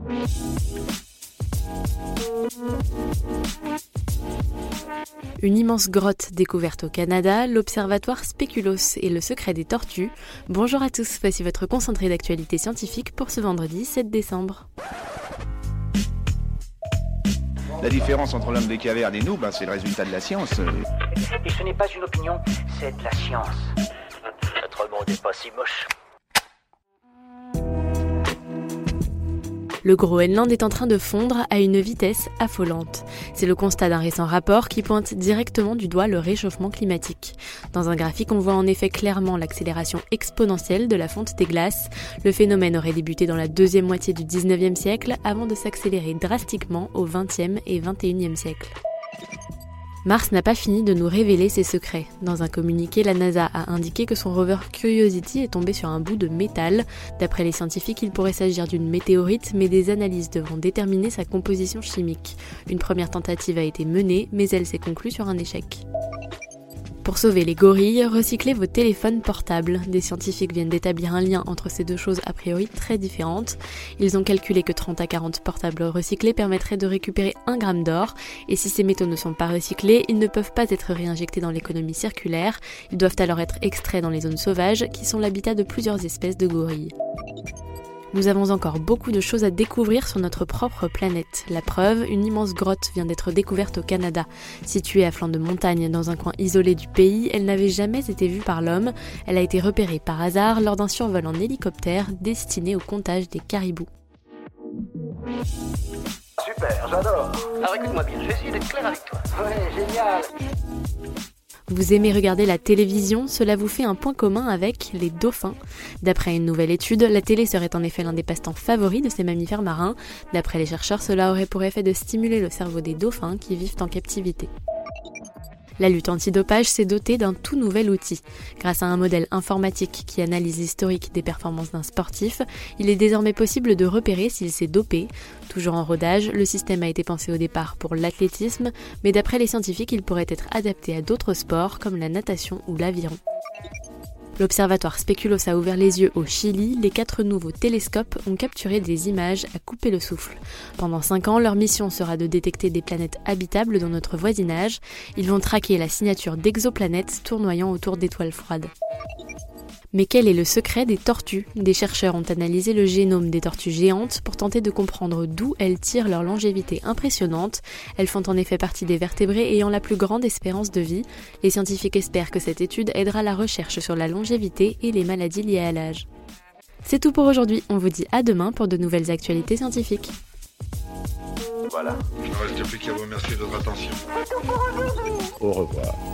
Une immense grotte découverte au Canada, l'observatoire Spéculoos et le secret des tortues. Bonjour à tous, voici votre concentré d'actualité scientifique pour ce vendredi 7 décembre. La différence entre l'homme des cavernes et nous, c'est le résultat de la science. Et ce n'est pas une opinion, c'est de la science. Notre monde n'est pas si moche. Le Groenland est en train de fondre à une vitesse affolante. C'est le constat d'un récent rapport qui pointe directement du doigt le réchauffement climatique. Dans un graphique, on voit en effet clairement l'accélération exponentielle de la fonte des glaces. Le phénomène aurait débuté dans la deuxième moitié du 19e siècle avant de s'accélérer drastiquement au 20e et 21e siècle. Mars n'a pas fini de nous révéler ses secrets. Dans un communiqué, la NASA a indiqué que son rover Curiosity est tombé sur un bout de métal. D'après les scientifiques, il pourrait s'agir d'une météorite, mais des analyses devront déterminer sa composition chimique. Une première tentative a été menée, mais elle s'est conclue sur un échec. Pour sauver les gorilles, recyclez vos téléphones portables. Des scientifiques viennent d'établir un lien entre ces deux choses a priori très différentes. Ils ont calculé que 30 à 40 portables recyclés permettraient de récupérer 1 gramme d'or, et si ces métaux ne sont pas recyclés, ils ne peuvent pas être réinjectés dans l'économie circulaire. Ils doivent alors être extraits dans les zones sauvages, qui sont l'habitat de plusieurs espèces de gorilles. Nous avons encore beaucoup de choses à découvrir sur notre propre planète. La preuve, une immense grotte vient d'être découverte au Canada. Située à flanc de montagne dans un coin isolé du pays, elle n'avait jamais été vue par l'homme. Elle a été repérée par hasard lors d'un survol en hélicoptère destiné au comptage des caribous. Super, j'adore. Alors écoute-moi bien, je vais essayer d'être clair avec toi. Ouais, génial. Vous aimez regarder la télévision, cela vous fait un point commun avec les dauphins. D'après une nouvelle étude, la télé serait en effet l'un des passe-temps favoris de ces mammifères marins. D'après les chercheurs, cela aurait pour effet de stimuler le cerveau des dauphins qui vivent en captivité. La lutte antidopage s'est dotée d'un tout nouvel outil. Grâce à un modèle informatique qui analyse l'historique des performances d'un sportif, il est désormais possible de repérer s'il s'est dopé. Toujours en rodage, le système a été pensé au départ pour l'athlétisme, mais d'après les scientifiques, il pourrait être adapté à d'autres sports comme la natation ou l'aviron. L'observatoire Spéculoos a ouvert les yeux au Chili. Les 4 nouveaux télescopes ont capturé des images à couper le souffle. Pendant 5 ans, leur mission sera de détecter des planètes habitables dans notre voisinage. Ils vont traquer la signature d'exoplanètes tournoyant autour d'étoiles froides. Mais quel est le secret des tortues ? Des chercheurs ont analysé le génome des tortues géantes pour tenter de comprendre d'où elles tirent leur longévité impressionnante. Elles font en effet partie des vertébrés ayant la plus grande espérance de vie. Les scientifiques espèrent que cette étude aidera la recherche sur la longévité et les maladies liées à l'âge. C'est tout pour aujourd'hui, on vous dit à demain pour de nouvelles actualités scientifiques. Voilà. Il ne reste plus qu'à vous remercier de votre attention. Au revoir.